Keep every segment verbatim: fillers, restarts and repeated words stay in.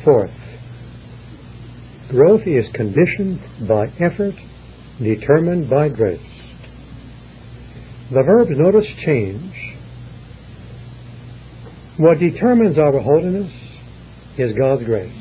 Fourth, growth is conditioned by effort, determined by grace. The verbs, notice, change. What determines our holiness is God's grace.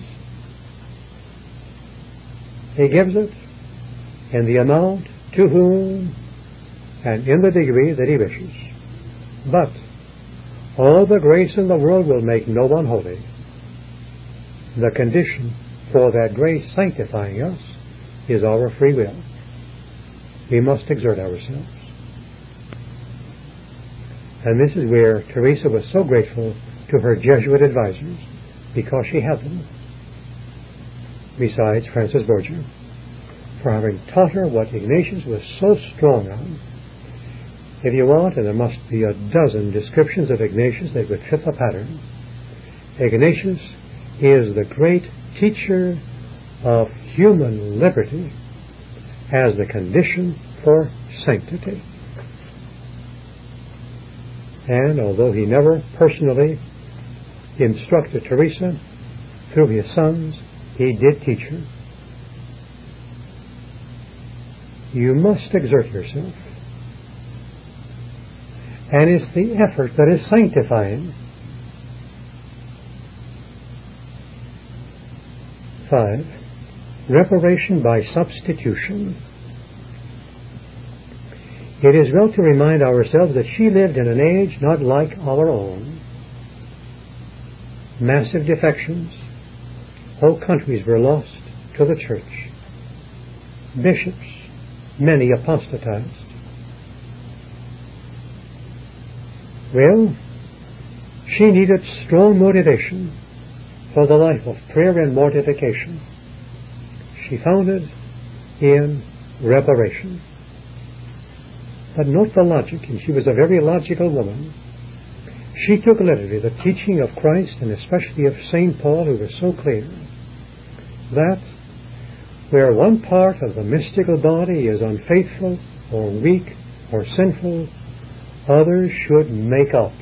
He gives it in the amount, to whom, and in the degree that He wishes. But all the grace in the world will make no one holy. The condition for that grace sanctifying us is our free will. We must exert ourselves. And this is where Teresa was so grateful to her Jesuit advisors, because she had them, besides Francis Borgia, for having taught her what Ignatius was so strong on. If you want, and there must be a dozen descriptions of Ignatius that would fit the pattern, Ignatius is the great teacher of human liberty as the condition for sanctity. And although he never personally instructed Teresa, through his sons, he did teach her. You must exert yourself. And it's the effort that is sanctifying. Five, reparation by substitution. It is well to remind ourselves that she lived in an age not like our own. Massive defections. Whole countries were lost to the church. Bishops, many apostatized. Well, she needed strong motivation for the life of prayer and mortification. She found it in reparation. But note the logic, and she was a very logical woman. She took literally the teaching of Christ, and especially of Saint Paul, who was so clear that where one part of the mystical body is unfaithful or weak or sinful, others should make up.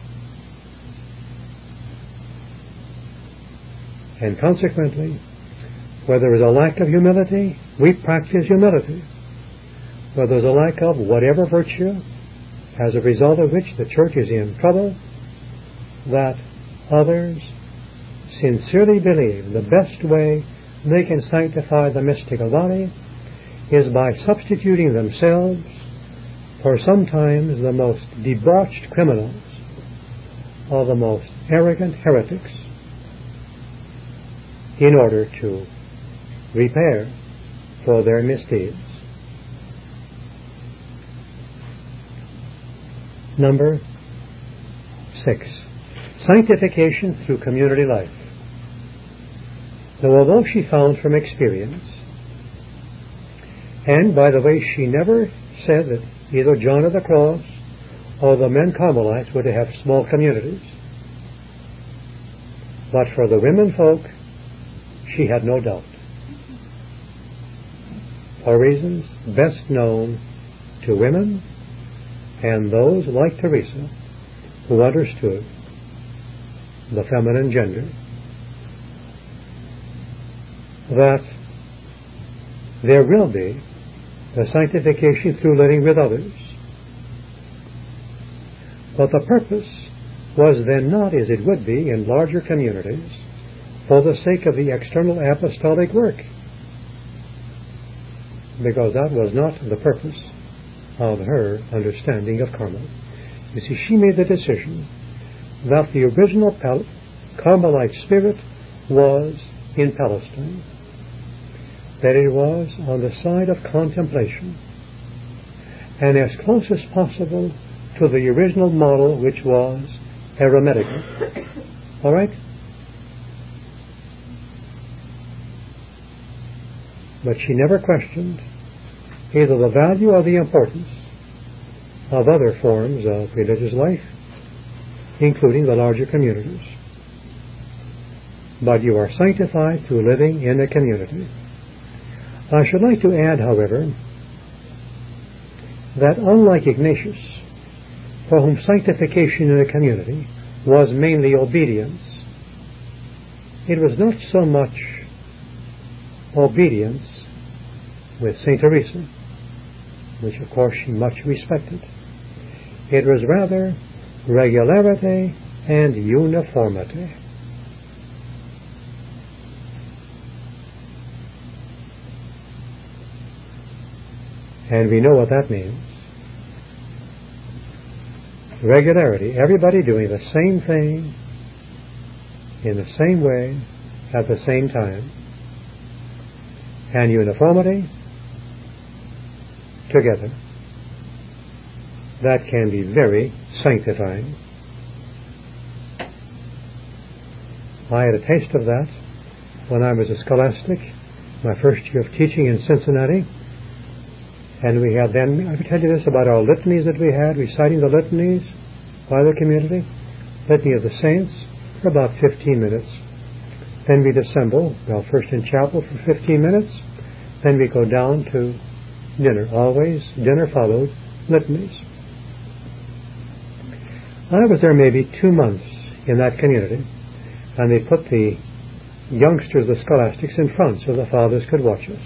And consequently, where there is a lack of humility, we practice humility. Where there is a lack of whatever virtue, as a result of which the church is in trouble, that others sincerely believe the best way they can sanctify the mystical body is by substituting themselves for sometimes the most debauched criminals or the most arrogant heretics in order to repair for their misdeeds. Number six, sanctification through community life. Now, although she found from experience, and by the way, she never said that either John of the Cross or the men Carmelites were to have small communities, but for the women folk, she had no doubt, for reasons best known to women and those like Teresa who understood the feminine gender, that there will be the sanctification through living with others. But the purpose was then not, as it would be in larger communities, for the sake of the external apostolic work, because that was not the purpose of her understanding of Carmel. You see, she made the decision that the original Pal- Carmelite spirit was in Palestine, that it was on the side of contemplation, and as close as possible to the original model, which was eremitical. All right? But she never questioned either the value or the importance of other forms of religious life, including the larger communities. But you are sanctified through living in a community. I should like to add, however, that unlike Ignatius, for whom sanctification in a community was mainly obedience, it was not so much obedience with Saint Teresa, which of course she much respected. It was rather regularity and uniformity. And we know what that means. Regularity, everybody doing the same thing in the same way at the same time. And uniformity, together. That can be very sanctifying. I had a taste of that when I was a scholastic, my first year of teaching in Cincinnati. And we had then, I could tell you this about our litanies that we had, reciting the litanies by the community, litany of the saints, for about fifteen minutes. Then we'd assemble, well, first in chapel for fifteen minutes, then we go down to dinner. Always dinner followed litanies. I was there maybe two months in that community, and they put the youngsters, the scholastics, in front so the fathers could watch us.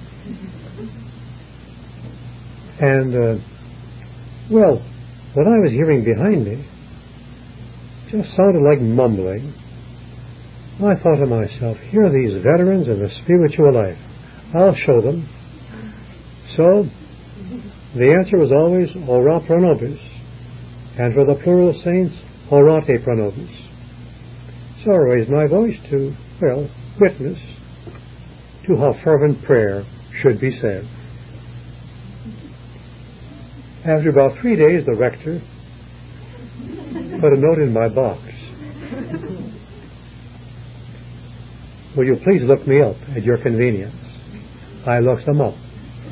And, uh, well, what I was hearing behind me just sounded like mumbling. I thought to myself, here are these veterans in the spiritual life. I'll show them. So, the answer was always, ora pro nobis. And for the plural saints, orate pro nobis. So I raised my voice to, well, witness to how fervent prayer should be said. After about three days, the rector put a note in my box. Will you please look me up at your convenience? I looked them up.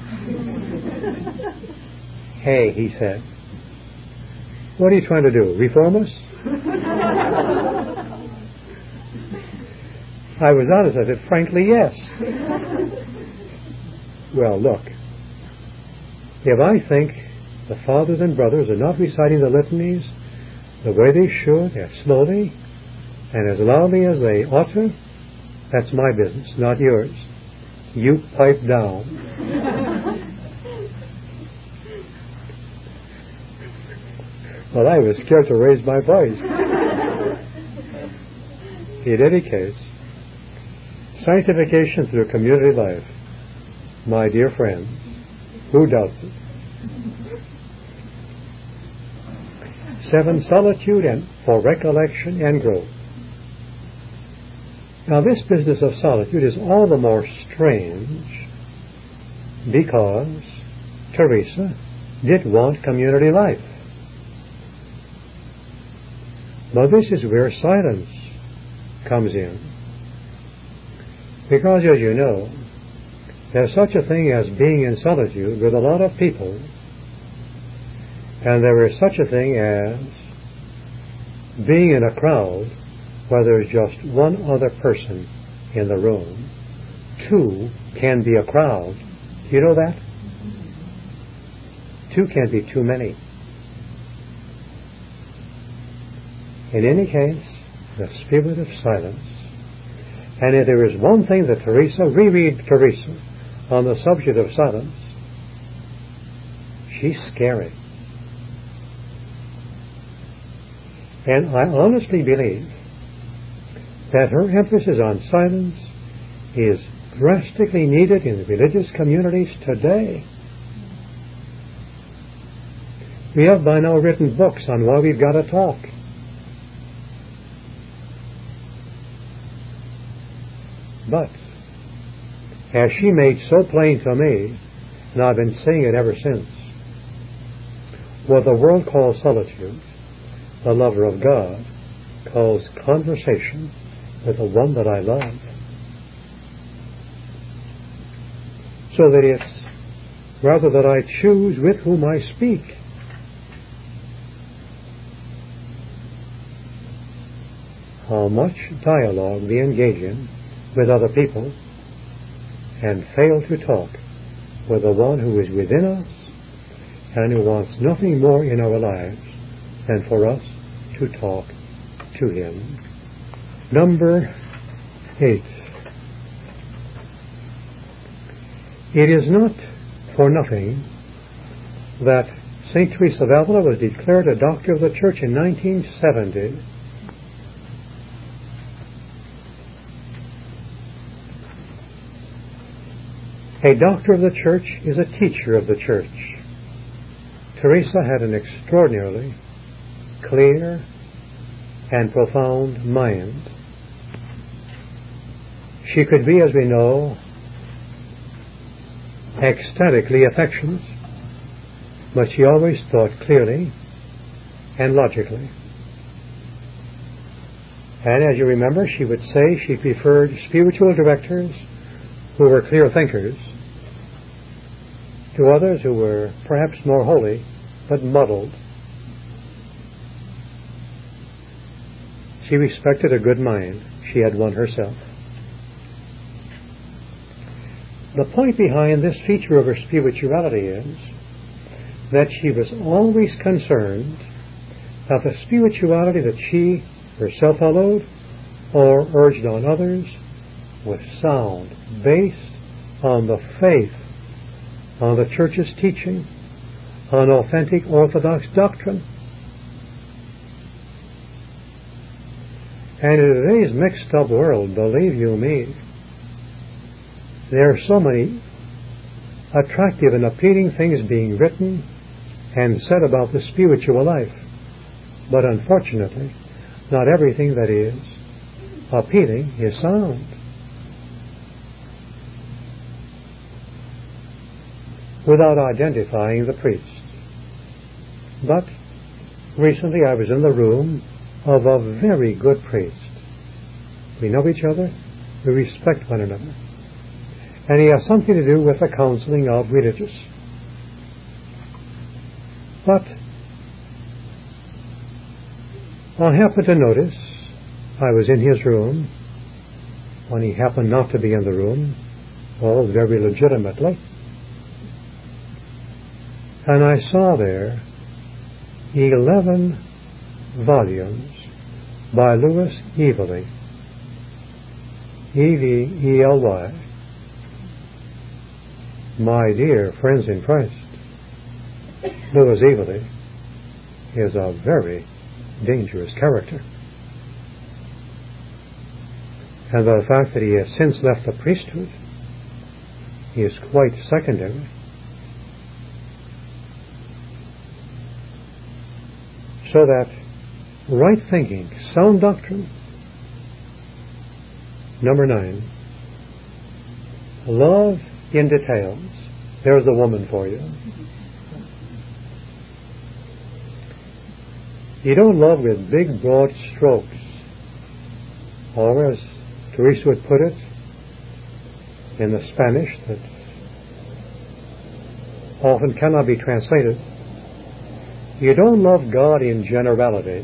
Hey, he said, what are you trying to do, reform us? I was honest. I said, frankly, yes. Well, look, if I think the fathers and brothers are not reciting the litanies the way they should, as slowly and as loudly as they ought to, that's my business, not yours. You pipe down. Well, I was scared to raise my voice. In any case, sanctification through community life, my dear friends, who doubts it? Seven, solitude and for recollection and growth. Now this business of solitude is all the more strange because Teresa did want community life. But this is where silence comes in. Because, as you know, there's such a thing as being in solitude with a lot of people, and there is such a thing as being in a crowd where there's just one other person in the room. Two can be a crowd. Do you know that? Two can't be too many. In any case, the spirit of silence. And if there is one thing that Teresa, reread Teresa on the subject of silence, she's scary. And I honestly believe that her emphasis on silence is drastically needed in the religious communities today. We have by now written books on why we've got to talk. But, as she made so plain to me, and I've been saying it ever since, what the world calls solitude, the lover of God calls conversation with the one that I love. So that it's rather that I choose with whom I speak. How much dialogue we engage in with other people and fail to talk with the one who is within us and who wants nothing more in our lives than for us to talk to him. Number eight. It is not for nothing that Saint Teresa of Avila was declared a doctor of the Church in nineteen seventy. A doctor of the Church is a teacher of the Church. Teresa had an extraordinarily clear and profound mind. She could be, as we know, ecstatically affectionate, but she always thought clearly and logically. And as you remember, she would say she preferred spiritual directors who were clear thinkers to others who were perhaps more holy but muddled. She respected a good mind. She had one herself. The point behind this feature of her spirituality is that she was always concerned that the spirituality that she herself followed or urged on others was sound, based on the faith, on the Church's teaching, on authentic Orthodox doctrine. And in today's mixed up world, believe you me, there are so many attractive and appealing things being written and said about the spiritual life. But unfortunately, not everything that is appealing is sound. Without identifying the priest. But recently I was in the room of a very good priest. We know each other, we respect one another, and he has something to do with the counseling of religious. But I happened to notice, I was in his room, when he happened not to be in the room, all very legitimately, and I saw there eleven volumes by Louis Evely, E V E L Y. My dear friends in Christ, Louis Evely is a very dangerous character. And the fact that he has since left the priesthood is quite secondary. So that right thinking, sound doctrine. Number nine, love in details. There's the woman for you. You don't love with big, broad strokes, or as Teresa would put it in the Spanish that often cannot be translated, you don't love God in generalities.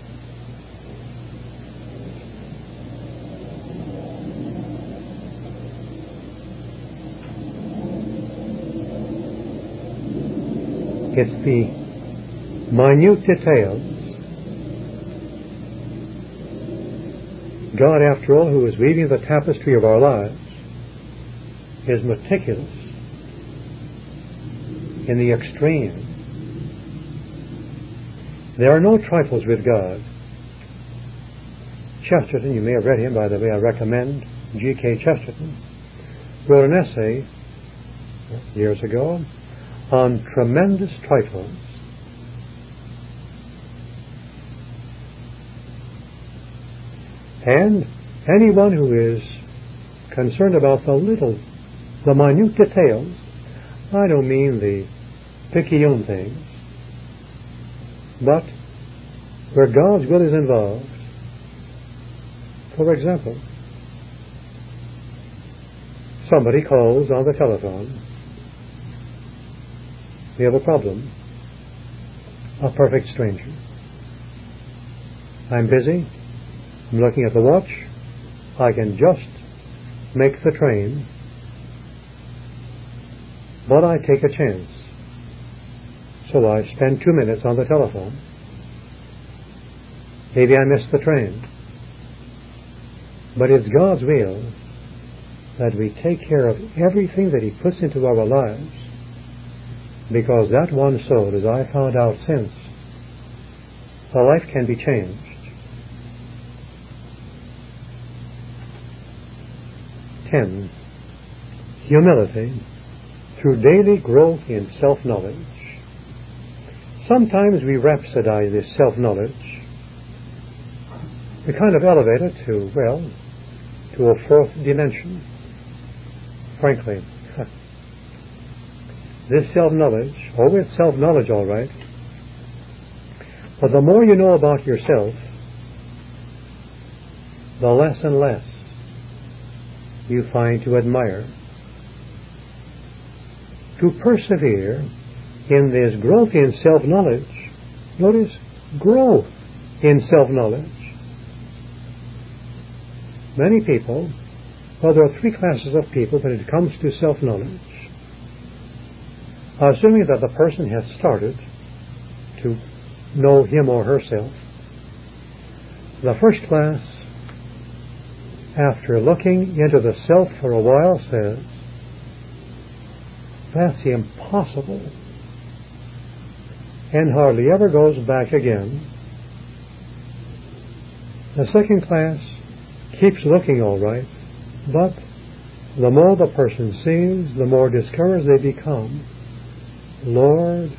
It's the minute details. God, after all, who is weaving the tapestry of our lives, is meticulous in the extreme. There are no trifles with God. Chesterton, you may have read him, by the way, I recommend G K Chesterton, wrote an essay years ago on tremendous trifles. And anyone who is concerned about the little, the minute details, I don't mean the picayune things, but where God's will is involved. For example, somebody calls on the telephone. We have a problem. A perfect stranger. I'm busy. I'm looking at the watch. I can just make the train. But I take a chance. So I spend two minutes on the telephone. Maybe I miss the train. But it's God's will that we take care of everything that He puts into our lives, because that one soul, as I found out since, the life can be changed. Ten. Humility through daily growth in self-knowledge. Sometimes we rhapsodize this self-knowledge. We kind of elevate it to, well, to a fourth dimension. Frankly, this self-knowledge, oh, it's self-knowledge, all right, but the more you know about yourself, the less and less you find to admire. To persevere in this growth in self-knowledge, notice, growth in self-knowledge. Many people, well, there are three classes of people when it comes to self-knowledge. Assuming that the person has started to know him or herself, the first class, after looking into the self for a while, says, that's impossible, and hardly ever goes back again. The second class keeps looking all right, but the more the person sees, the more discouraged they become. Lord,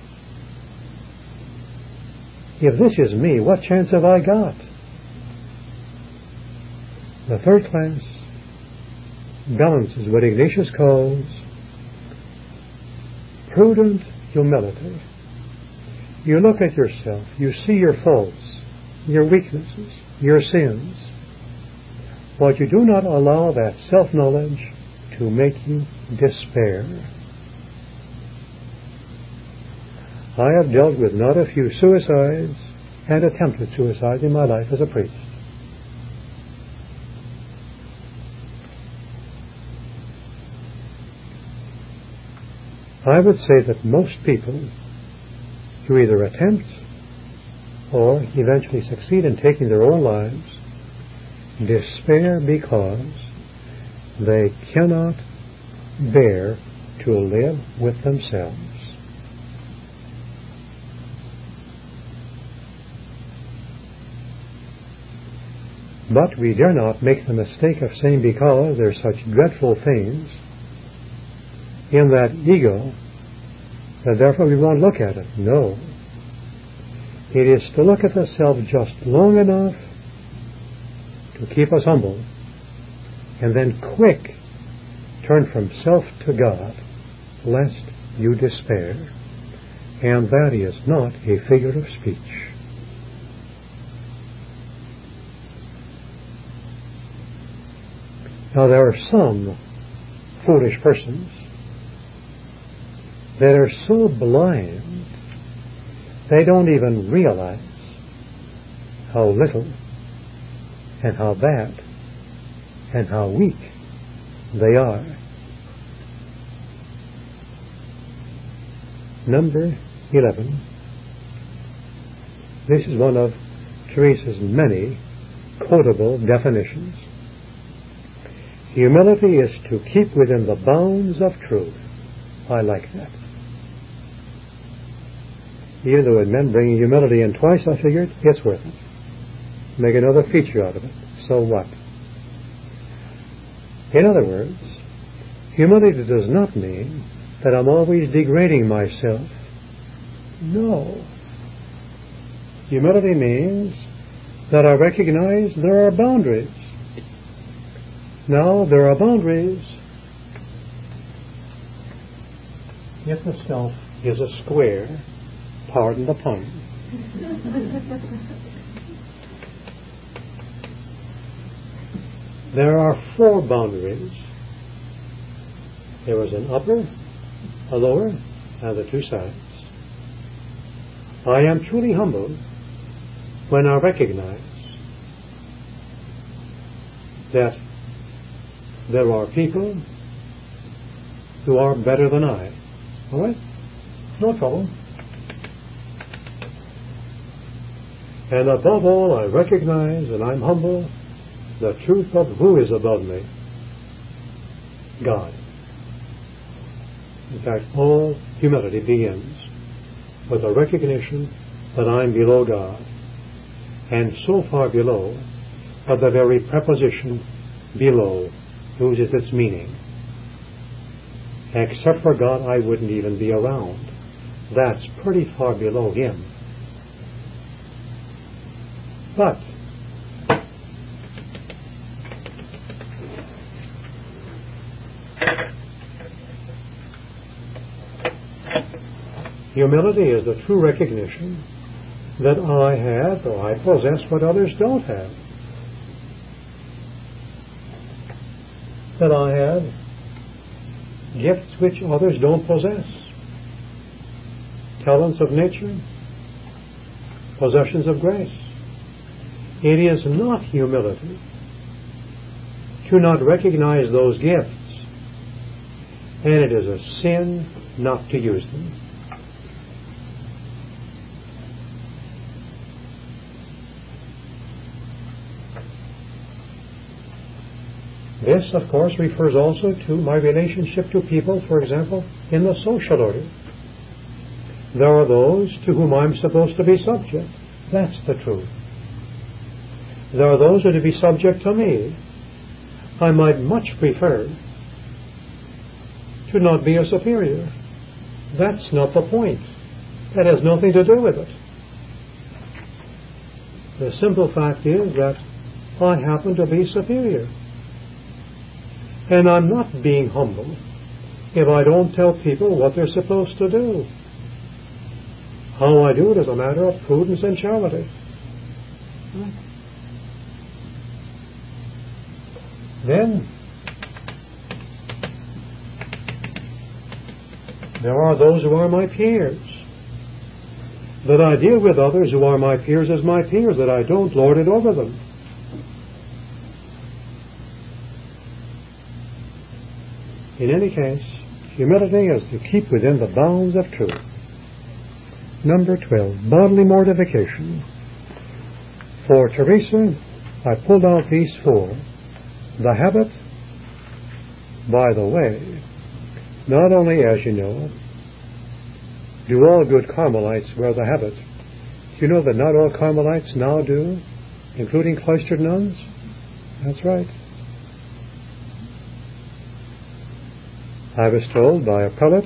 if this is me, what chance have I got? The third class balances what Ignatius calls prudent humility. You look at yourself, you see your faults, your weaknesses, your sins, but you do not allow that self-knowledge to make you despair. I have dealt with not a few suicides and attempted suicide in my life as a priest. I would say that most people who either attempt or eventually succeed in taking their own lives despair because they cannot bear to live with themselves. But we dare not make the mistake of saying because there are such dreadful things in that ego that therefore we won't look at it. No. It is to look at the self just long enough to keep us humble, and then quick turn from self to God, lest you despair. And that is not a figure of speech. Now there are some foolish persons that are so blind they don't even realize how little and how bad and how weak they are. Number eleven. This is one of Teresa's many quotable definitions. Humility is to keep within the bounds of truth. I like that. Even though it meant bringing humility in twice, I figured it's worth it. Make another feature out of it. So what? In other words, humility does not mean that I'm always degrading myself. No. Humility means that I recognize there are boundaries. Now, there are boundaries if the self is a square, pardon the pun. There are four boundaries. There is an upper, a lower, and the two sides. I am truly humble when I recognize that there are people who are better than I. All right? No trouble. And above all, I recognize, and I'm humble, the truth of who is above me? God. In fact, all humility begins with a recognition that I'm below God, and so far below that the very preposition below loses its meaning. Except for God, I wouldn't even be around. That's pretty far below Him. But humility is the true recognition that I have or I possess what others don't have. That I have gifts which others don't possess. Talents of nature, possessions of grace. It is not humility to not recognize those gifts, and it is a sin not to use them. This, of course, refers also to my relationship to people, for example, in the social order. There are those to whom I'm supposed to be subject. That's the truth. There are those who are to be subject to me. I might much prefer to not be a superior. That's not the point. That has nothing to do with it. The simple fact is that I happen to be superior. And I'm not being humble if I don't tell people what they're supposed to do. How I do it is a matter of prudence and charity. Then there are those who are my peers. That I deal with others who are my peers as my peers, that I don't lord it over them. In any case, humility is to keep within the bounds of truth. Number twelve, bodily mortification. For Teresa, I pulled out these four. The habit, by the way, not only, as you know, do all good Carmelites wear the habit. Do you know that not all Carmelites now do, including cloistered nuns? That's right. I was told by a prelate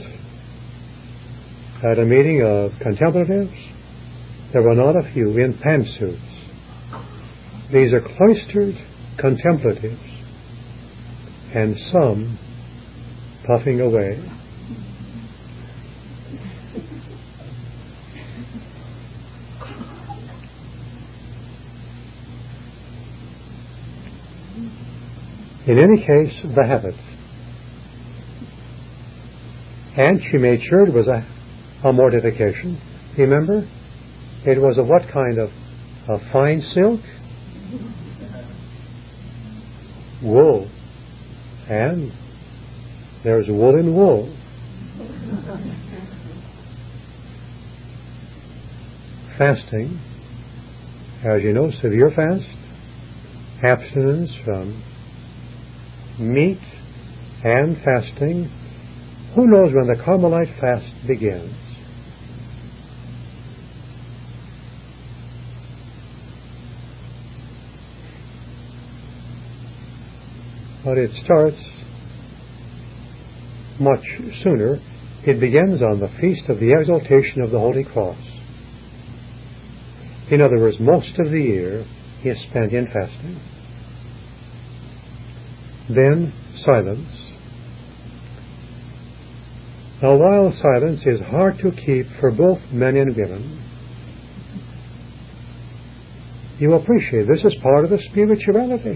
at a meeting of contemplatives, there were not a few in pantsuits. These are cloistered contemplatives, and some puffing away. In any case, the habit. And she made sure it was a, a mortification. Remember? It was a what kind of a fine silk? Wool. And there's wool in wool. Fasting, as you know, severe fast, abstinence from meat and fasting. Who knows when the Carmelite fast begins? But it starts much sooner. It begins on the feast of the exaltation of the Holy Cross. In other words, most of the year is spent in fasting. Then silence. Now, while silence is hard to keep for both men and women, you appreciate this is part of the spirituality.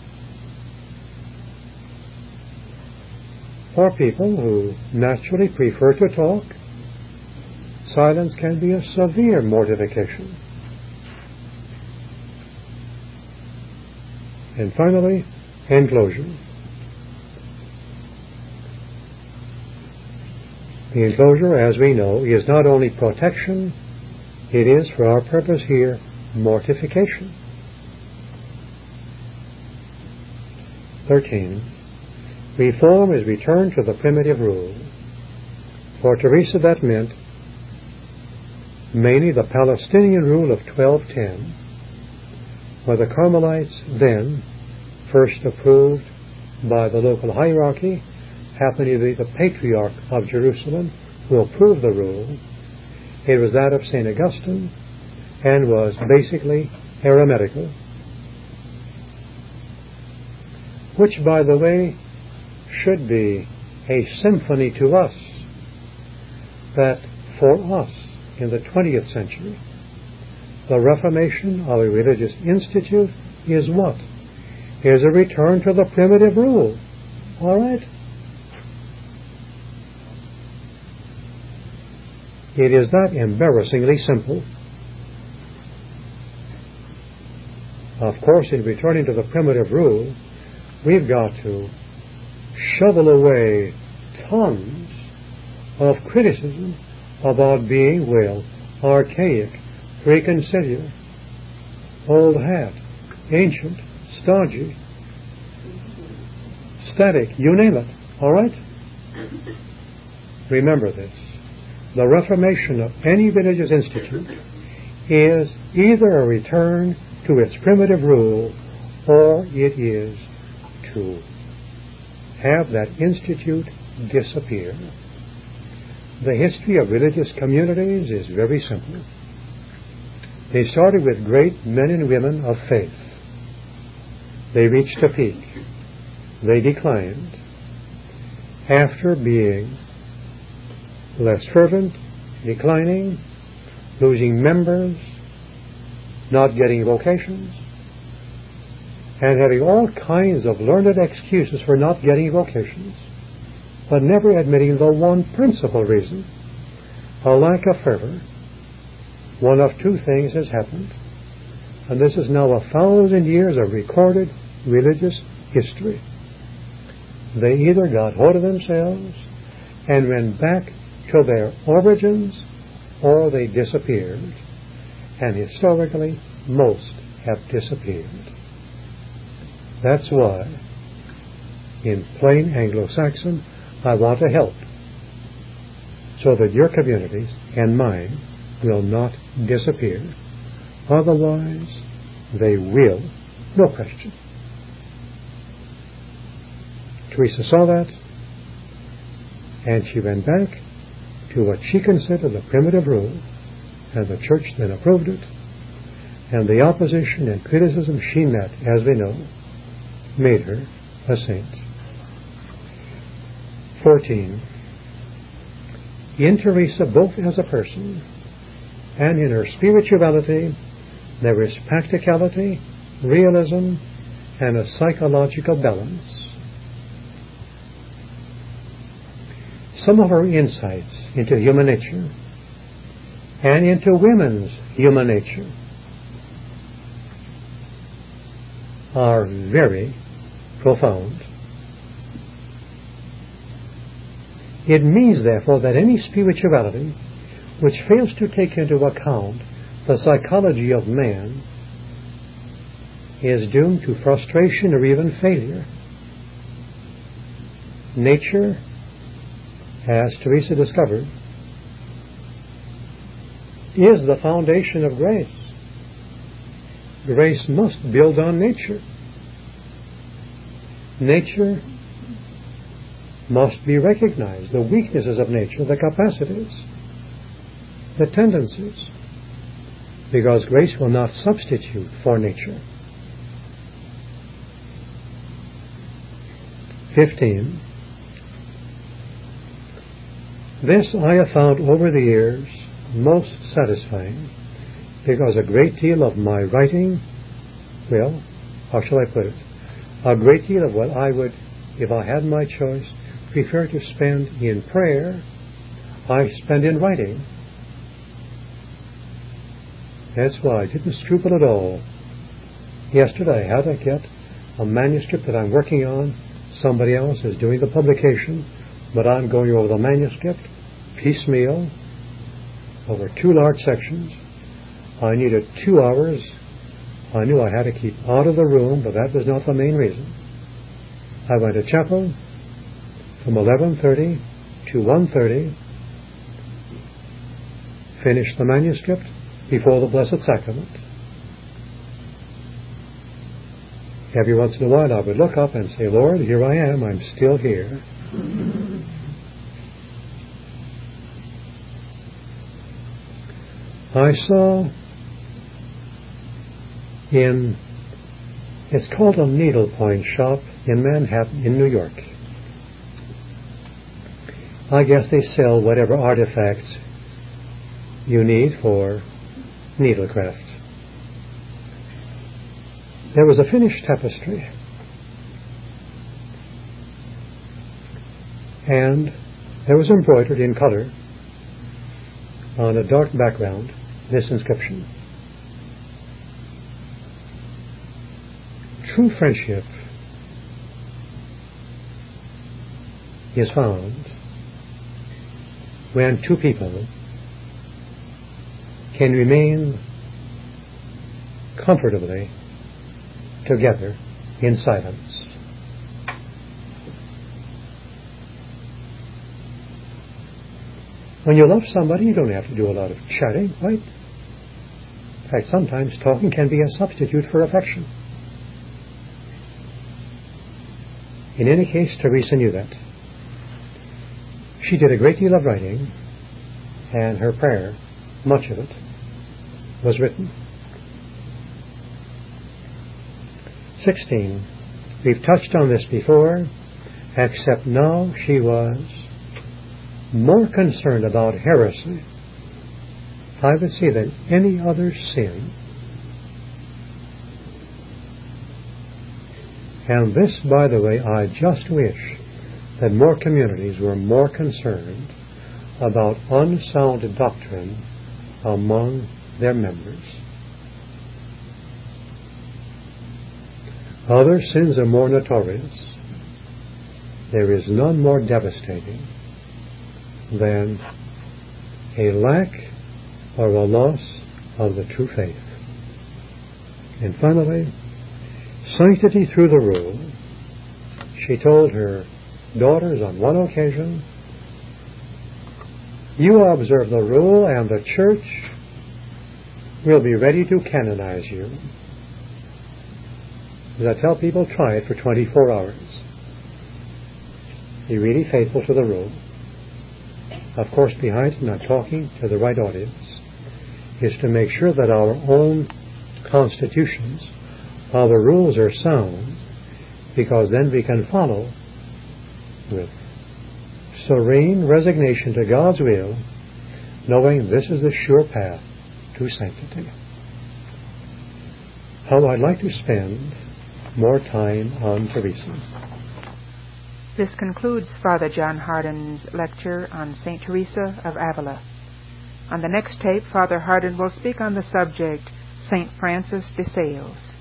For people who naturally prefer to talk, silence can be a severe mortification. And finally, enclosure. The enclosure, as we know, is not only protection, it is, for our purpose here, mortification. thirteen. Reform is return to the primitive rule. For Teresa that meant mainly the Palestinian rule of twelve ten, where the Carmelites then, first approved by the local hierarchy, happened to be the Patriarch of Jerusalem, who approved the rule. It was that of Saint Augustine, and was basically heremetical, which, by the way, should be a symphony to us, that for us in the twentieth century, the reformation of a religious institute is what? Is a return to the primitive rule. All right? It is that embarrassingly simple. Of course, in returning to the primitive rule, we've got to shovel away tons of criticism about being, well, archaic, preconceived, old hat, ancient, stodgy, static, you name it. All right? Remember this. The reformation of any religious institute is either a return to its primitive rule, or it is to have that institute disappear. The history of religious communities is very simple. They started with great men and women of faith. They reached a peak. They declined. After being less fervent, declining, losing members, not getting vocations, and having all kinds of learned excuses for not getting vocations, but never admitting the one principal reason, a lack of fervor. One of two things has happened, and this is now a thousand years of recorded religious history. They either got hold of themselves and went back to their origins, or they disappeared. And historically, most have disappeared. That's why, in plain Anglo-Saxon, I want to help, so that your communities and mine will not disappear. Otherwise, they will, no question. Teresa saw that, and she went back to what she considered the primitive rule, and the church then approved it, and the opposition and criticism she met, as we know, made her a saint. fourteen. In Teresa, both as a person and in her spirituality, there is practicality, realism, and a psychological balance. Some of her insights into human nature and into women's human nature are very profound. It means, therefore, that any spirituality which fails to take into account the psychology of man is doomed to frustration or even failure. Nature, as Teresa discovered, is the foundation of grace. Grace must build on nature. Nature must be recognized, the weaknesses of nature, the capacities, the tendencies, because grace will not substitute for nature. fifteen. This I have found over the years most satisfying, because a great deal of my writing, well, how shall I put it, a great deal of what I would, if I had my choice, prefer to spend in prayer, I spend in writing. That's why I didn't scruple at all. Yesterday I had to get a manuscript that I'm working on. Somebody else is doing the publication, but I'm going over the manuscript piecemeal over two large sections. I needed two hours. I knew I had to keep out of the room, but that was not the main reason. I went to chapel from eleven thirty to one thirty, finished the manuscript before the Blessed Sacrament. Every once in a while I would look up and say, Lord, here I am, I'm still here. I saw in, it's called a needlepoint shop in Manhattan, in New York. I guess they sell whatever artifacts you need for needlecraft. There was a finished tapestry, and there was embroidered in color on a dark background this inscription: true friendship is found when two people can remain comfortably together in silence. When you love somebody, you don't have to do a lot of chatting, right? In fact, sometimes talking can be a substitute for affection. In any case, Teresa knew that. She did a great deal of writing, and her prayer, much of it, was written. sixteen. We've touched on this before, except now she was more concerned about heresy, I would say, than any other sin. And this, by the way, I just wish that more communities were more concerned about unsound doctrine among their members. Other sins are more notorious. There is none more devastating than a lack or a loss of the true faith. And finally, sanctity through the rule. She told her daughters on one occasion, you observe the rule and the church will be ready to canonize you. As I tell people, try it for twenty-four hours. Be really faithful to the rule. Of course, behind it, not talking to the right audience, is to make sure that our own constitutions, our rules are sound, because then we can follow with serene resignation to God's will, knowing this is the sure path to sanctity. How I'd like to spend more time on Teresa. This concludes Father John Hardin's lecture on Saint Teresa of Avila. On the next tape, Father Hardin will speak on the subject Saint Francis de Sales.